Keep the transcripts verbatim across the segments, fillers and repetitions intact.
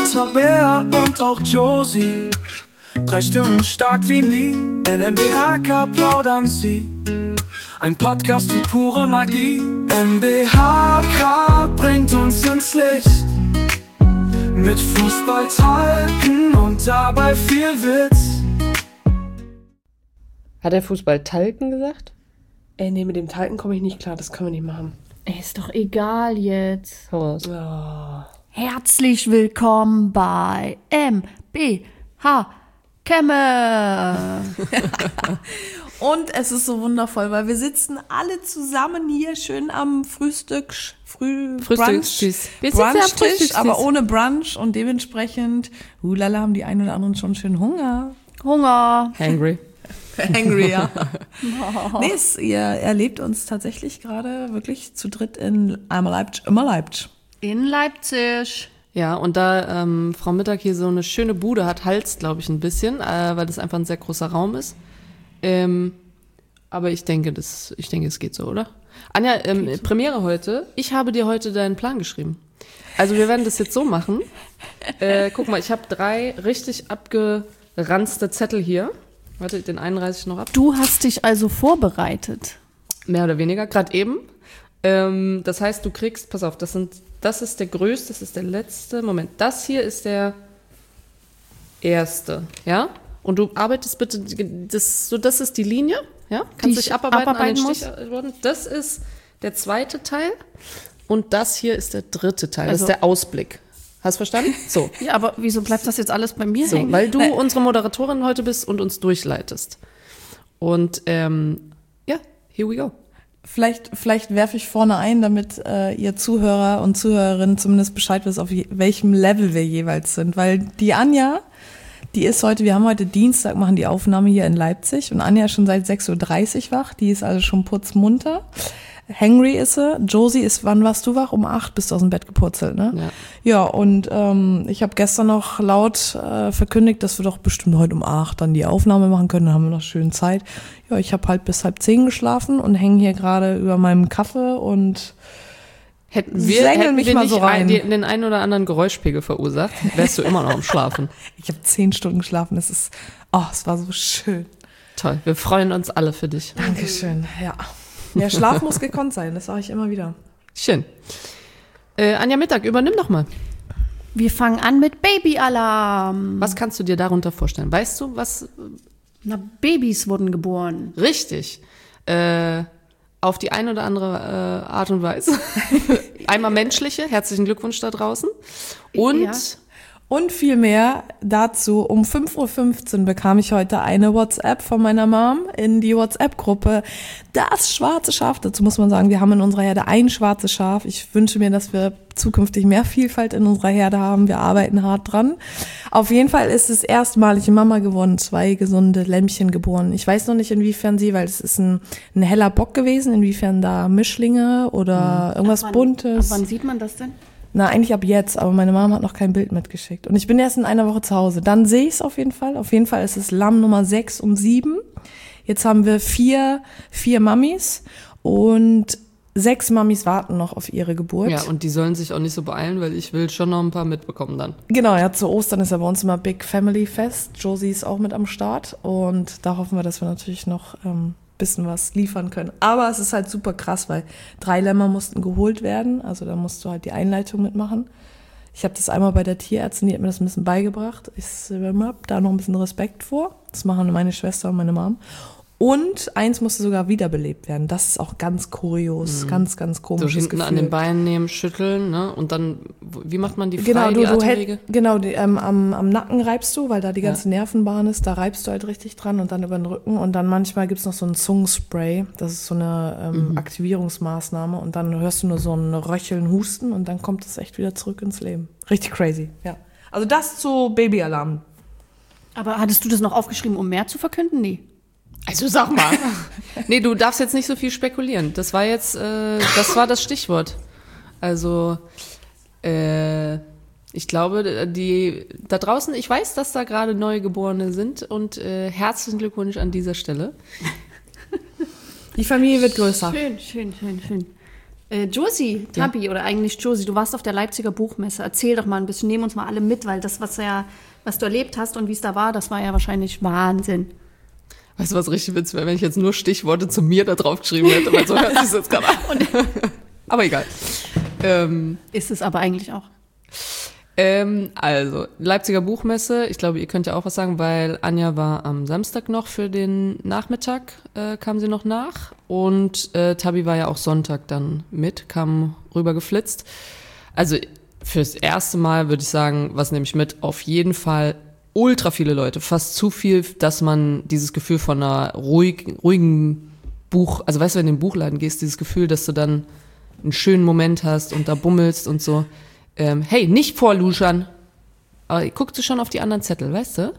Tabea und auch Josie. Drei Stimmen stark wie nie, in M B H K plaudern sie. Ein Podcast wie pure Magie. M B H K bringt uns ins Licht. Mit Fußballtalken und dabei viel Witz. Hat er Fußballtalken gesagt? Ey, nee, mit dem Talken komme ich nicht klar, das können wir nicht machen. Ey, ist doch egal jetzt. Hau raus. Oh. Herzlich willkommen bei M B H Kemme. Und es ist so wundervoll, weil wir sitzen alle zusammen hier schön am Frühstück, Früh, Frühstückstisch. Brunch, Brunchtisch, aber ohne Brunch und dementsprechend, hulala, haben die einen oder anderen schon schön Hunger. Hunger. Hangry. Angry, ja. Nee, es, ihr erlebt uns tatsächlich gerade wirklich zu dritt in einmal Leipzig, immer Leipzig. In Leipzig. Ja, und da ähm, Frau Mittag hier so eine schöne Bude hat, halt's, glaube ich, ein bisschen, äh, weil das einfach ein sehr großer Raum ist. Ähm, aber ich denke, das, ich denke, es geht so, oder? Anja, ähm, Premiere heute. Ich habe dir heute deinen Plan geschrieben. Also wir werden das jetzt so machen. Äh, guck mal, ich habe drei richtig abgeranzte Zettel hier. Warte, den einen reiße ich noch ab. Du hast dich also vorbereitet. Mehr oder weniger, gerade eben. Ähm, das heißt, du kriegst, pass auf, das sind, das ist der größte, das ist der letzte. Moment, das hier ist der erste, ja? Und du arbeitest bitte, das, so, das ist die Linie, ja? Kannst dich abarbeiten, abarbeiten an den Stichworten. Das ist der zweite Teil und das hier ist der dritte Teil, Also, das ist der Ausblick. Hast du verstanden? So. Ja, aber wieso bleibt das jetzt alles bei mir So, hängen? weil du unsere Moderatorin heute bist und uns durchleitest. Und ähm, ja, here we go. Vielleicht, vielleicht werfe ich vorne ein, damit äh, ihr Zuhörer und Zuhörerinnen zumindest Bescheid wisst, auf je, welchem Level wir jeweils sind. Weil die Anja, die ist heute, wir haben heute Dienstag, machen die Aufnahme hier in Leipzig und Anja ist schon seit sechs Uhr dreißig wach, die ist also schon putzmunter. Hangry ist sie. Josie ist, wann warst du wach? Um acht bist du aus dem Bett gepurzelt, ne? Ja. Ja, und ähm, ich habe gestern noch laut äh, verkündigt, dass wir doch bestimmt heute um acht dann die Aufnahme machen können, dann haben wir noch schön Zeit. Ja, ich habe halt bis halb zehn geschlafen und hänge hier gerade über meinem Kaffee und Hätten wir, Sängel hätten mich wir mal nicht so rein. ein, den, den einen oder anderen Geräuschpegel verursacht, wärst du immer noch am Schlafen. ich habe zehn Stunden geschlafen. Es ist, oh, es war so schön. Toll, wir freuen uns alle für dich. Dankeschön, ja. Der Schlaf muss gekonnt sein, das sage ich immer wieder. Schön. Äh, Anja Mittag, übernimm doch mal. Wir fangen an mit Babyalarm. Was kannst du dir darunter vorstellen? Weißt du, was Na, Babys wurden geboren. richtig äh, auf die eine oder andere äh, Art und Weise? Einmal menschliche, herzlichen Glückwunsch da draußen. Und Ja. Und viel mehr dazu, um fünf Uhr fünfzehn bekam ich heute eine WhatsApp von meiner Mom in die WhatsApp-Gruppe. Das schwarze Schaf, dazu muss man sagen, wir haben in unserer Herde ein schwarzes Schaf. Ich wünsche mir, dass wir zukünftig mehr Vielfalt in unserer Herde haben. Wir arbeiten hart dran. Auf jeden Fall ist es erstmalig Mama geworden, zwei gesunde Lämmchen geboren. Ich weiß noch nicht, inwiefern sie, weil es ist ein, ein heller Bock gewesen, inwiefern da Mischlinge oder irgendwas Ab wann- Buntes. Ab wann sieht man das denn? Na, eigentlich ab jetzt, aber meine Mom hat noch kein Bild mitgeschickt. Und ich bin erst in einer Woche zu Hause. Dann sehe ich es auf jeden Fall. Auf jeden Fall ist es Lamm Nummer sechs um sieben. Jetzt haben wir vier, vier Mamis und sechs Mamis warten noch auf ihre Geburt. ja, und die sollen sich auch nicht so beeilen, weil ich will schon noch ein paar mitbekommen dann. Genau, ja, zu Ostern ist ja bei uns immer Big Family Fest. Josie ist auch mit am Start und da hoffen wir, dass wir natürlich noch ähm, bisschen was liefern können. Aber es ist halt super krass, weil drei Lämmer mussten geholt werden, also da musst du halt die Einleitung mitmachen. Ich habe das einmal bei der Tierärztin, die hat mir das ein bisschen beigebracht. Ich habe da noch ein bisschen Respekt vor. Das machen meine Schwester und meine Mom. Und eins musste sogar wiederbelebt werden. Das ist auch ganz kurios, mhm. ganz, ganz So komisches hinten Gefühl. an den Beinen nehmen, schütteln, ne? Und dann, wie macht man die frei, Genau, du, die du Atemwege? hält, genau die, ähm, am, am Nacken reibst du, weil da die ganze Ja. Nervenbahn ist, da reibst du halt richtig dran und dann über den Rücken und dann manchmal gibt's noch so ein Zungenspray, das ist so eine ähm, Mhm. Aktivierungsmaßnahme und dann hörst du nur so ein Röcheln, Husten und dann kommt es echt wieder zurück ins Leben. Richtig crazy, ja. Also das zu Babyalarm. Aber hattest du das noch aufgeschrieben, um mehr zu verkünden? Nee. Also sag mal. Nee, du darfst jetzt nicht so viel spekulieren. Das war jetzt, äh, das war das Stichwort. Also, äh, ich glaube, die da draußen, ich weiß, dass da gerade Neugeborene sind und äh, herzlichen Glückwunsch an dieser Stelle. Die Familie wird größer. Schön, schön, schön, schön. Äh, Josie, Tabi, oder eigentlich Josie, du warst auf der Leipziger Buchmesse. Erzähl doch mal ein bisschen, nehm uns mal alle mit, weil das, was ja, was du erlebt hast und wie es da war, das war ja wahrscheinlich Wahnsinn. Weißt du, was richtig witzig wäre, wenn ich jetzt nur Stichworte zu mir da drauf geschrieben hätte, weil so hört sich das jetzt gerade an. Aber egal. Ähm, Ist es aber eigentlich auch. ähm, also, Leipziger Buchmesse, ich glaube, ihr könnt ja auch was sagen, weil Anja war am Samstag noch für den Nachmittag, äh, kam sie noch nach. Und äh, Tabi war ja auch Sonntag dann mit, kam rüber geflitzt. Also fürs erste Mal würde ich sagen, was nehme ich mit? Auf jeden Fall ultra viele Leute, fast zu viel, dass man dieses Gefühl von einer ruhig, ruhigen Buch, also weißt du, wenn du in den Buchladen gehst, dieses Gefühl, dass du dann einen schönen Moment hast und da bummelst und so. Ähm, hey, nicht vorluschern. Aber guckst du schon auf die anderen Zettel, weißt du?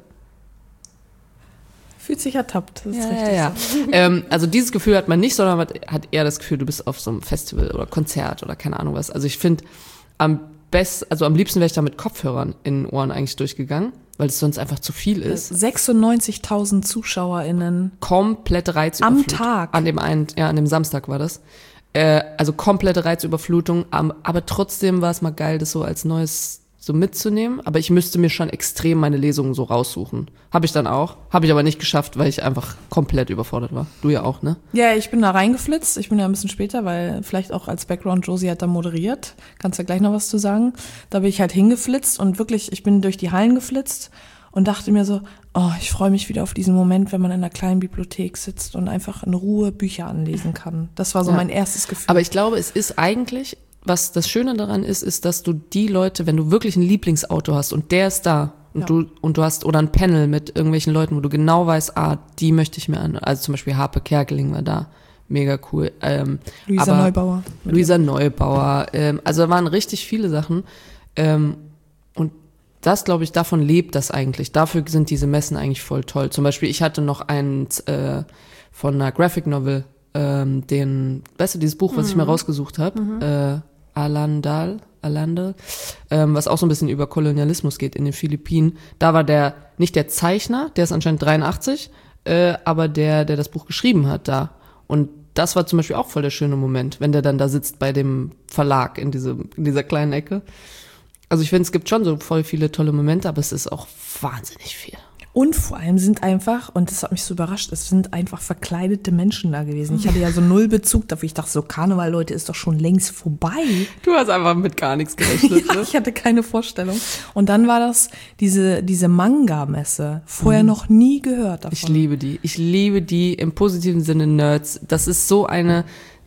Fühlt sich ertappt, das ist Ja, richtig. ja, ja. ähm, also dieses Gefühl hat man nicht, sondern man hat eher das Gefühl, du bist auf so einem Festival oder Konzert oder keine Ahnung was. Also ich finde, am best, also am liebsten wäre ich da mit Kopfhörern in den Ohren eigentlich durchgegangen, weil es sonst einfach zu viel ist. sechsundneunzigtausend ZuschauerInnen. Komplette Reizüberflutung. Am Tag? An dem einen, ja, an dem Samstag war das. Äh, also komplette Reizüberflutung, am, aber trotzdem war es mal geil, das so als Neues so mitzunehmen. Aber ich müsste mir schon extrem meine Lesungen so raussuchen. Habe ich dann auch. Habe ich aber nicht geschafft, weil ich einfach komplett überfordert war. Du ja auch, ne? Ja, ich bin da reingeflitzt. Ich bin ja ein bisschen später, weil vielleicht auch als Background Josie hat da moderiert. Kannst ja gleich noch was zu sagen. Da bin ich halt hingeflitzt und wirklich, ich bin durch die Hallen geflitzt und dachte mir so, oh, ich freue mich wieder auf diesen Moment, wenn man in einer kleinen Bibliothek sitzt und einfach in Ruhe Bücher anlesen kann. Das war so Ja. mein erstes Gefühl. Aber ich glaube, es ist eigentlich, was das Schöne daran ist, ist, dass du die Leute, wenn du wirklich ein Lieblingsautor hast und der ist da und Ja. du und du hast oder ein Panel mit irgendwelchen Leuten, wo du genau weißt, ah, die möchte ich mir an. Also zum Beispiel Harpe Kerkeling war da, mega cool. Ähm, Luisa aber Neubauer. Luisa Neubauer. Ähm, also da waren richtig viele Sachen. Ähm, und das, glaube ich, davon lebt das eigentlich. Dafür sind diese Messen eigentlich voll toll. Zum Beispiel, ich hatte noch einen äh, von einer Graphic Novel, ähm, den, weißt du, dieses Buch, was ich mir rausgesucht habe, äh, Alandal, Alandal, ähm, was auch so ein bisschen über Kolonialismus geht in den Philippinen. Da war der, nicht der Zeichner, der ist anscheinend dreiundachtzig, äh, aber der, der das Buch geschrieben hat da. Und das war zum Beispiel auch voll der schöne Moment, wenn der dann da sitzt bei dem Verlag in, diese, in dieser kleinen Ecke. Also ich finde, es gibt schon so voll viele tolle Momente, aber es ist auch wahnsinnig viel. Und vor allem sind einfach, und das hat mich so überrascht, es sind einfach verkleidete Menschen da gewesen. Ich hatte ja so null Bezug dafür. Ich dachte so, Karneval, Leute, ist doch schon längst vorbei. Du hast einfach mit gar nichts gerechnet, Ja, ne? ich hatte keine Vorstellung. Und dann war das diese, diese Manga-Messe. Vorher noch nie gehört davon. Ich liebe die. Ich liebe die im positiven Sinne Nerds. Das ist so eine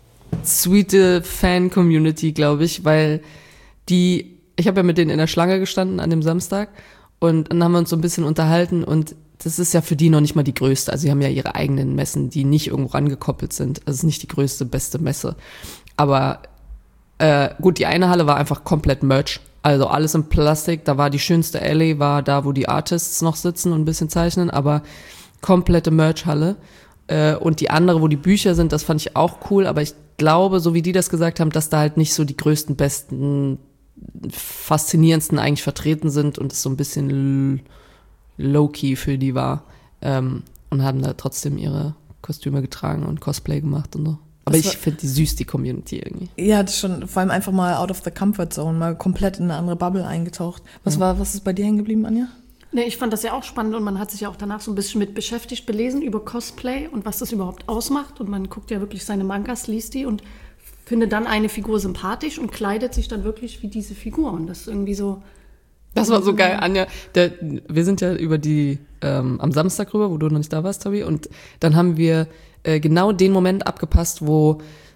sweete Fan-Community, glaube ich, weil die, ich habe ja mit denen in der Schlange gestanden an dem Samstag und dann haben wir uns so ein bisschen unterhalten und das ist ja für die noch nicht mal die größte. Also sie haben ja ihre eigenen Messen, die nicht irgendwo rangekoppelt sind. Also es ist nicht die größte, beste Messe. Aber äh, gut, die eine Halle war einfach komplett Merch. Also alles in Plastik. Da war die schönste Alley, war da, wo die Artists noch sitzen und ein bisschen zeichnen, aber komplette Merch-Halle. Äh, und die andere, wo die Bücher sind, das fand ich auch cool. Aber ich glaube, so wie die das gesagt haben, dass da halt nicht so die größten, besten, faszinierendsten eigentlich vertreten sind und es so ein bisschen low-key für die war. Ähm, und haben da trotzdem ihre Kostüme getragen und Cosplay gemacht und so. Aber Das war- ich finde die süß, die Community irgendwie. Ja, das ist schon, vor allem einfach mal out of the comfort zone, mal komplett in eine andere Bubble eingetaucht. Was war, was ist bei dir hängen geblieben, Anja? Nee, ich fand das ja auch spannend und man hat sich ja auch danach so ein bisschen mit beschäftigt, belesen über Cosplay und was das überhaupt ausmacht. Und man guckt ja wirklich seine Mangas, liest die und findet dann eine Figur sympathisch und kleidet sich dann wirklich wie diese Figur. Und das ist irgendwie so. Das war so geil, Anja. Der, wir sind ja über die, ähm, am Samstag rüber, wo du noch nicht da warst, Tobi, und dann haben wir äh, genau den Moment abgepasst, wo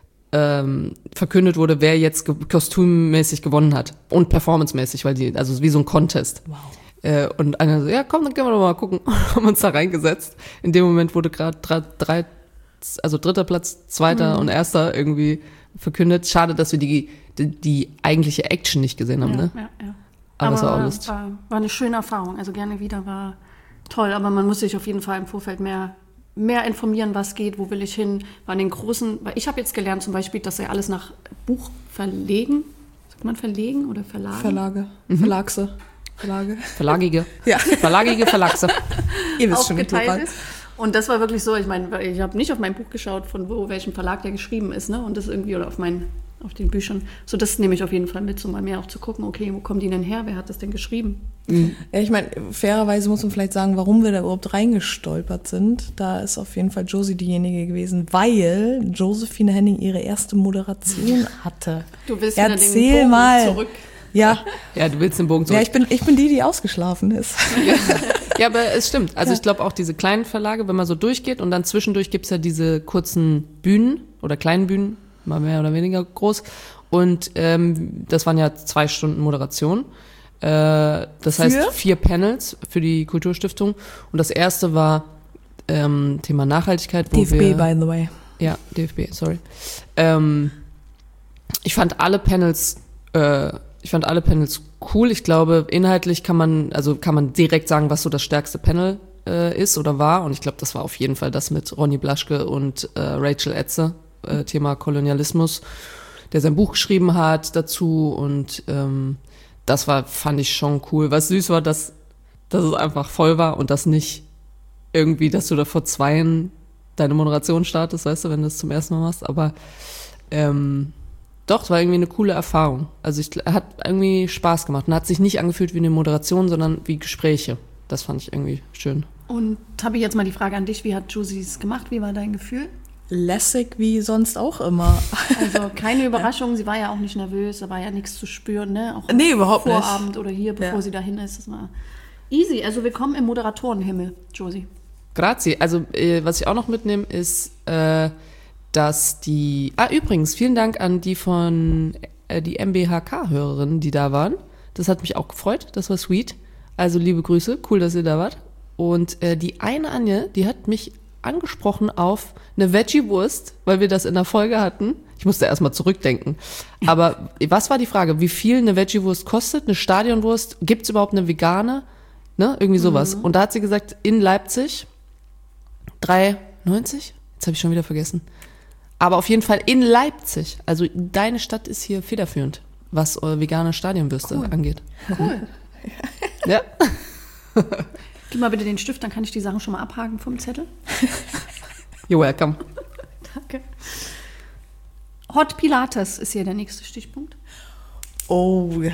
ähm, verkündet wurde, wer jetzt ge- kostümmäßig gewonnen hat und performancemäßig, weil die, also wie so ein Contest. Wow. Äh, und Anja so, ja komm, dann gehen wir doch mal gucken. Haben uns da reingesetzt. In dem Moment wurde gerade drei, also dritter Platz, zweiter Mhm. und erster irgendwie verkündet. Schade, dass wir die, die, die eigentliche Action nicht gesehen haben, Ja, ne? ja, ja. Aber das war auch war, lustig. war, war eine schöne Erfahrung. Also gerne wieder, war toll. Aber man muss sich auf jeden Fall im Vorfeld mehr, mehr informieren, was geht, wo will ich hin. War in den großen, weil ich habe jetzt gelernt zum Beispiel, dass ja alles nach Buch verlegen, sagt man verlegen oder verlagen? Verlage. Verlagse. Verlage. Verlagige. Ja. Verlagige Verlagse. Ihr wisst schon, wie aufgeteilt plural. ist. Und das war wirklich so, ich meine, ich habe nicht auf mein Buch geschaut, von wo, welchem Verlag der geschrieben ist, ne? Und das irgendwie, oder auf mein, auf den Büchern. So, das nehme ich auf jeden Fall mit, so mal mehr auch zu gucken, okay, wo kommen die denn her? Wer hat das denn geschrieben? Ja, ich meine, fairerweise muss man vielleicht sagen, warum wir da überhaupt reingestolpert sind. Da ist auf jeden Fall Josie diejenige gewesen, weil Josephine Henning ihre erste Moderation hatte. Du willst wieder Erzähl den Bogen mal. zurück. Ja, Ja, du willst den Bogen zurück. ja ich, bin, ich bin die, die ausgeschlafen ist. Ja, aber es stimmt. Also Ja. ich glaube auch diese kleinen Verlage, wenn man so durchgeht und dann zwischendurch gibt's ja diese kurzen Bühnen oder kleinen Bühnen, mal mehr oder weniger groß. Und ähm, das waren ja zwei Stunden Moderation. Äh, das heißt Für? vier Panels für die Kulturstiftung. Und das erste war ähm, Thema Nachhaltigkeit. Wo D F B, wir, by the way. Ja, D F B, sorry. Ähm, ich fand alle Panels, äh, ich fand alle Panels cool. Ich glaube, inhaltlich kann man, also kann man direkt sagen, was so das stärkste Panel äh, ist oder war. Und ich glaube, das war auf jeden Fall das mit Ronny Blaschke und äh, Rachel Etze, äh, Thema Kolonialismus, der sein Buch geschrieben hat dazu. Und ähm, das war, fand ich schon cool. Was süß war, dass, dass es einfach voll war und das nicht irgendwie, dass du da vor zweien deine Moderation startest, weißt du, wenn du das zum ersten Mal machst. Aber ähm, doch, es war irgendwie eine coole Erfahrung. Also ich hat irgendwie Spaß gemacht und hat sich nicht angefühlt wie eine Moderation, sondern wie Gespräche. Das fand ich irgendwie schön. Und habe ich jetzt mal die Frage an dich, wie hat Josie es gemacht? Wie war dein Gefühl? Lässig wie sonst auch immer. Also keine Überraschung, sie war ja auch nicht nervös, da war ja nichts zu spüren, ne? Auch Nee, überhaupt nicht. Vorabend oder hier, bevor Ja. sie dahin ist. Das war easy. Also willkommen im Moderatorenhimmel, Josie. Grazie. Also äh, was ich auch noch mitnehme, ist, äh, dass die... Ah, übrigens, vielen Dank an die von äh, die M B H K-Hörerinnen, die da waren. Das hat mich auch gefreut, das war sweet. Also liebe Grüße, cool, dass ihr da wart. Und äh, die eine Anja, die hat mich angesprochen auf eine Veggie-Wurst, weil wir das in der Folge hatten. Ich musste erstmal zurückdenken. Aber was war die Frage? Wie viel eine Veggie-Wurst kostet? Eine Stadionwurst? Gibt's überhaupt eine vegane? Ne? Irgendwie sowas. Und da hat sie gesagt, in Leipzig drei neunzig? Jetzt habe ich schon wieder vergessen. Aber auf jeden Fall in Leipzig. Also deine Stadt ist hier federführend, was äh, vegane Stadionwürste Cool. angeht. Cool. Ja. Gib mal bitte den Stift, dann kann ich die Sachen schon mal abhaken vom Zettel. You're welcome. Danke. Hot Pilates ist hier der nächste Stichpunkt. Oh, ja.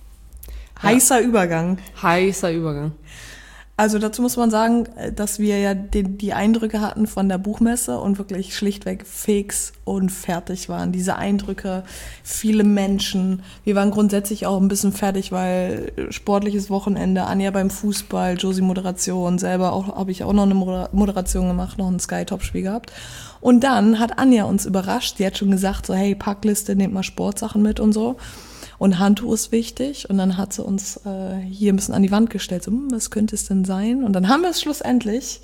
Heißer Übergang. Heißer Übergang. Also dazu muss man sagen, dass wir ja den, die Eindrücke hatten von der Buchmesse und wirklich schlichtweg fix und fertig waren. Diese Eindrücke, viele Menschen. Wir waren grundsätzlich auch ein bisschen fertig, weil sportliches Wochenende, Anja beim Fußball, Josie Moderation, selber auch habe ich auch noch eine Moder- Moderation gemacht, noch ein Sky-Top-Spiel gehabt. Und dann hat Anja uns überrascht. Sie hat schon gesagt, so hey, Packliste, nehmt mal Sportsachen mit und so. Und Handtuch ist wichtig. Und dann hat sie uns äh, hier ein bisschen an die Wand gestellt. So, hm, was könnte es denn sein? Und dann haben wir es schlussendlich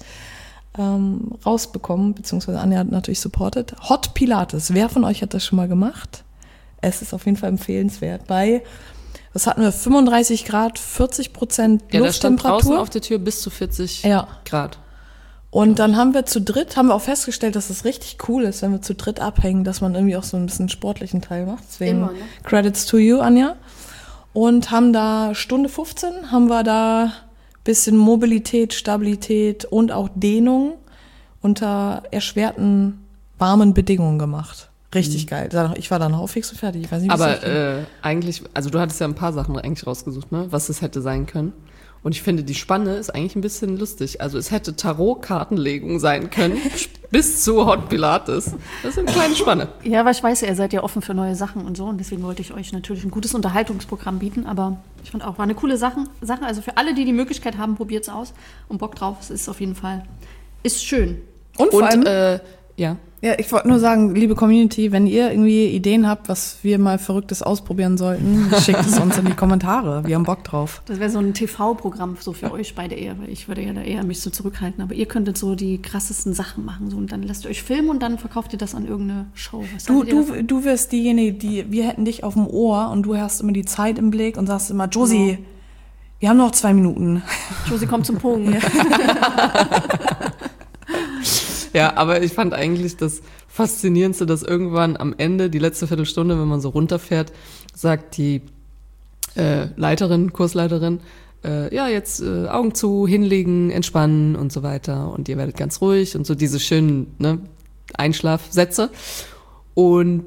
ähm, rausbekommen, beziehungsweise Anja hat natürlich supportet. Hot Pilates. Wer von euch hat das schon mal gemacht? Es ist auf jeden Fall empfehlenswert. Bei, was hatten wir, fünfunddreißig Grad, vierzig Prozent Ja, da stand draußen Lufttemperatur. auf der Tür bis zu vierzig Ja. Grad. Und dann haben wir zu dritt, haben wir auch festgestellt, dass es richtig cool ist, wenn wir zu dritt abhängen, dass man irgendwie auch so ein bisschen sportlichen Teil macht. Deswegen Immer, ne? Credits to you, Anja. Und haben da Stunde fünfzehn, haben wir da bisschen Mobilität, Stabilität und auch Dehnung unter erschwerten, warmen Bedingungen gemacht. Richtig Mhm. geil. Ich war dann auch fix und fertig. Ich weiß nicht, wie es euch Aber äh, eigentlich, also du hattest ja ein paar Sachen eigentlich rausgesucht, ne, was es hätte sein können. Und ich finde, die Spanne ist eigentlich ein bisschen lustig. Also es hätte Tarot-Kartenlegung sein können, bis zu Hot Pilates. Das ist eine kleine Spanne. Ja, weil ich weiß ja, ihr seid ja offen für neue Sachen und so. Und deswegen wollte ich euch natürlich ein gutes Unterhaltungsprogramm bieten. Aber ich fand auch, war eine coole Sache. Sache. Also für alle, die die Möglichkeit haben, probiert es aus. Und Bock drauf, es ist auf jeden Fall, ist schön. Und vor allem, Und, äh, ja. ja, ich wollte nur sagen, liebe Community, wenn ihr irgendwie Ideen habt, was wir mal Verrücktes ausprobieren sollten, schickt es uns in die Kommentare. Wir haben Bock drauf. Das wäre so ein T V-Programm so für euch beide eher, weil ich würde ja da eher mich so zurückhalten. Aber ihr könntet so die krassesten Sachen machen. So, und dann lasst ihr euch filmen und dann verkauft ihr das an irgendeine Show. Was Du, haltet ihr du, davon? du wirst diejenige, die, wir hätten dich auf dem Ohr und du hast immer die Zeit im Blick und sagst immer, Josie, wir haben noch zwei Minuten. Josie kommt zum Punkt. Ja, aber ich fand eigentlich das Faszinierendste, dass irgendwann am Ende, die letzte Viertelstunde, wenn man so runterfährt, sagt die äh, Leiterin, Kursleiterin, äh, ja, jetzt äh, Augen zu, hinlegen, entspannen und so weiter. Und ihr werdet ganz ruhig und so diese schönen ne, Einschlafsätze. Und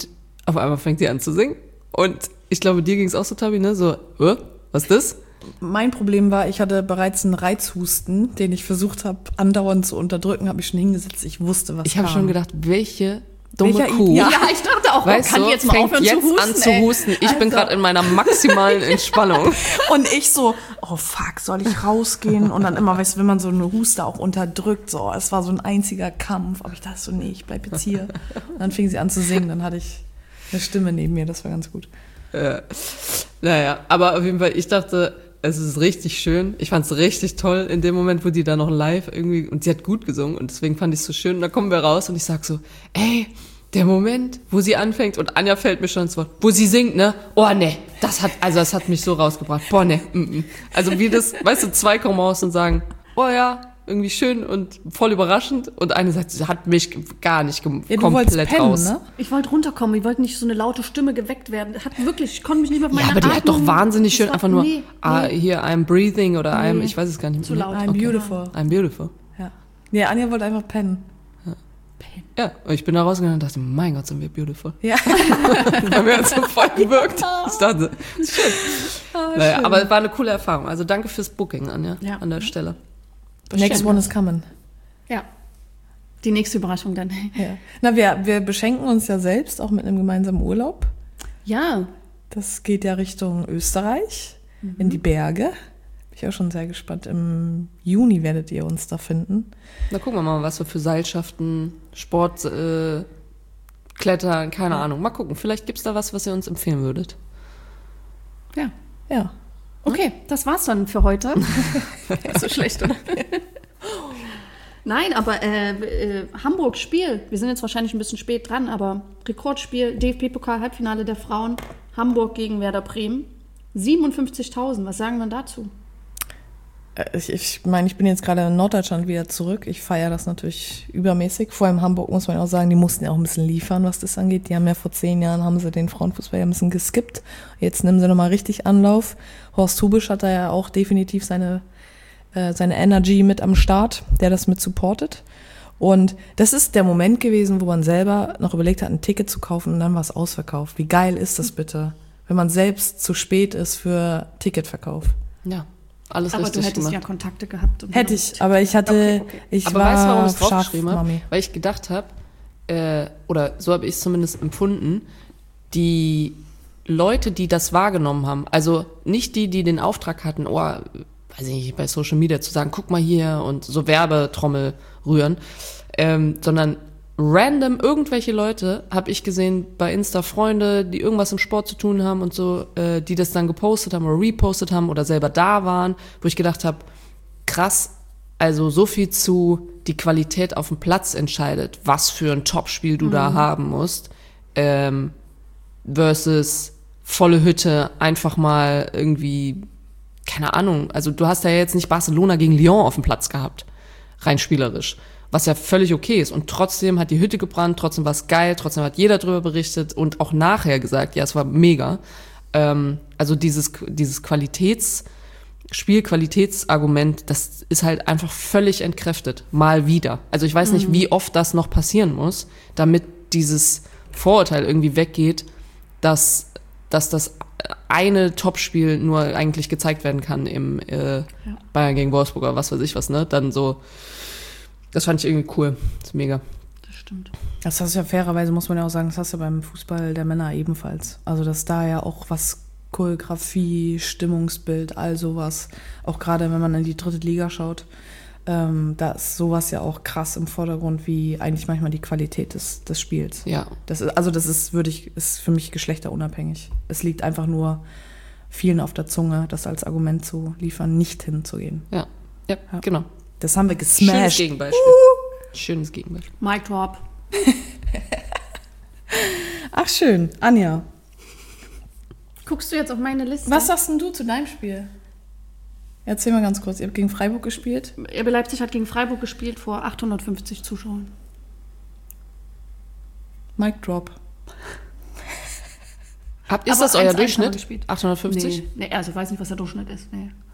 auf einmal fängt sie an zu singen. Und ich glaube, dir ging es auch so, Tabi, ne? So, äh, was ist das? Mein Problem war, ich hatte bereits einen Reizhusten, den ich versucht habe, andauernd zu unterdrücken, habe mich schon hingesetzt. Ich wusste, was Ich habe kam. schon gedacht, welche dumme Welcher I- Kuh. Ja. Ja, ich dachte auch, Weißt kann du, die jetzt mal fängt aufhören jetzt zu husten, an zu ey. husten. Ich bin gerade in meiner maximalen Entspannung. Und ich so, oh fuck, soll ich rausgehen? Und dann immer, weißt du, wenn man so eine Huste auch unterdrückt, so, es war so ein einziger Kampf. Aber ich dachte so, nee, ich bleib jetzt hier. Und dann fing sie an zu singen, dann hatte ich eine Stimme neben mir, das war ganz gut. Äh, naja, aber auf jeden Fall, ich dachte, es ist richtig schön. Ich fand es richtig toll in dem Moment, wo die da noch live irgendwie, und sie hat gut gesungen und deswegen fand ich es so schön. Und dann kommen wir raus und ich sag so, ey, der Moment, wo sie anfängt und Anja fällt mir schon ins Wort, wo sie singt, ne? Oh ne, das hat, also das hat mich so rausgebracht. Boah ne, mm, mm. Also wie das, weißt du, zwei kommen raus und sagen, oh ja, irgendwie schön und voll überraschend und eine sagt, sie hat mich gar nicht gem- Ja, du wolltest komplett pennen, raus. ne? Ich wollte runterkommen, ich wollte nicht so eine laute Stimme geweckt werden. Hat wirklich, ich konnte mich nicht mehr auf meine Ja, aber die hat doch Atmung- wahnsinnig Das schön war- einfach nur, nee, ah, nee. hier, I'm breathing oder I'm, Nee, ich weiß es gar nicht. zu laut. I'm Okay. beautiful. I'm beautiful. Ja. Nee, Anja wollte einfach pennen. Ja, und ich bin da rausgegangen und dachte, mein Gott, sind wir beautiful. Ja. Bei mir hat es so voll gewirkt. Ich dachte, shit. Naja, aber es war eine coole Erfahrung. Also danke fürs Booking, Anja, Ja. an der Stelle. Next one is coming. Ja. Die nächste Überraschung dann. Ja. Na, wir, wir beschenken uns ja selbst auch mit einem gemeinsamen Urlaub. Ja. Das geht ja Richtung Österreich, in die Berge. Bin ich auch schon sehr gespannt. Im Juni werdet ihr uns da finden. Na, gucken wir mal, was wir für Seilschaften, Sport, äh, Klettern, keine Ahnung. Mal gucken, vielleicht gibt's da was, was ihr uns empfehlen würdet. Ja. Ja. Okay, das war's dann für heute. Ist so schlecht, oder? Nein, aber äh, äh, Hamburg Spiel. Wir sind jetzt wahrscheinlich ein bisschen spät dran, aber Rekordspiel, D F B-Pokal, Halbfinale der Frauen, Hamburg gegen Werder Bremen. siebenundfünfzigtausend, was sagen wir dazu? Äh, Ich, ich meine, ich bin jetzt gerade in Norddeutschland wieder zurück. Ich feiere das natürlich übermäßig. Vor allem Hamburg muss man auch sagen, die mussten ja auch ein bisschen liefern, was das angeht. Die haben ja vor zehn Jahren, haben sie den Frauenfußball ja ein bisschen geskippt. Jetzt nehmen sie nochmal richtig Anlauf. Horst Hubisch hat da ja auch definitiv seine, äh, seine Energy mit am Start, der das mit supportet. Und das ist der Moment gewesen, wo man selber noch überlegt hat, ein Ticket zu kaufen und dann war es ausverkauft. Wie geil ist das bitte, wenn man selbst zu spät ist für Ticketverkauf? Ja, alles Aber richtig du hättest gemacht. ja Kontakte gehabt. und- Hätte ich, aber ich hatte, Okay, okay. ich Aber war weißt du, warum ich es scharf, draufgeschrieben habe? Mami. Weil ich gedacht habe, äh, oder so habe ich es zumindest empfunden, die Leute, die das wahrgenommen haben, also nicht die, die den Auftrag hatten, oh, weiß ich nicht, bei Social Media zu sagen, guck mal hier und so Werbetrommel rühren, ähm, sondern random irgendwelche Leute habe ich gesehen bei Insta, Freunde, die irgendwas im Sport zu tun haben und so, äh, die das dann gepostet haben oder repostet haben oder selber da waren, wo ich gedacht habe, krass, also so viel zu die Qualität auf dem Platz entscheidet, was für ein Topspiel du da haben musst, ähm, versus volle Hütte, einfach mal irgendwie, keine Ahnung, also du hast ja jetzt nicht Barcelona gegen Lyon auf dem Platz gehabt, rein spielerisch, was ja völlig okay ist und trotzdem hat die Hütte gebrannt, trotzdem war es geil, trotzdem hat jeder drüber berichtet und auch nachher gesagt, ja, es war mega, ähm, also dieses, dieses Qualitäts- Spielqualitätsargument, das ist halt einfach völlig entkräftet. Mal wieder. Also ich weiß nicht, wie oft das noch passieren muss, damit dieses Vorurteil irgendwie weggeht, dass, dass das eine Topspiel nur eigentlich gezeigt werden kann im äh, ja. Bayern gegen Wolfsburg oder was weiß ich was, ne? Dann so, das fand ich irgendwie cool. Das ist mega. Das stimmt. Das hast du ja fairerweise, muss man ja auch sagen, das hast du beim Fußball der Männer ebenfalls. Also dass da ja auch was Choreografie, Stimmungsbild, all sowas, auch gerade wenn man in die dritte Liga schaut, ähm, da ist sowas ja auch krass im Vordergrund, wie eigentlich manchmal die Qualität des, des Spiels. Ja. Das ist, also das ist, würde ich, ist für mich geschlechterunabhängig. Es liegt einfach nur vielen auf der Zunge, das als Argument zu liefern, nicht hinzugehen. Ja, ja, Ja. genau. Das haben wir Schönes gesmashed. Gegenbeispiel. Schönes Gegenbeispiel. Mic drop. Ach schön, Anja. Guckst du jetzt auf meine Liste? Was sagst denn du zu deinem Spiel? Erzähl mal ganz kurz, ihr habt gegen Freiburg gespielt. R B Leipzig hat gegen Freiburg gespielt vor achthundertfünfzig Zuschauern. Mic drop. Habt, ist Aber das euer eins eins haben wir Durchschnitt? gespielt. achthundertfünfzig? Nee, nee, also ich weiß nicht, was der Durchschnitt ist. Nee.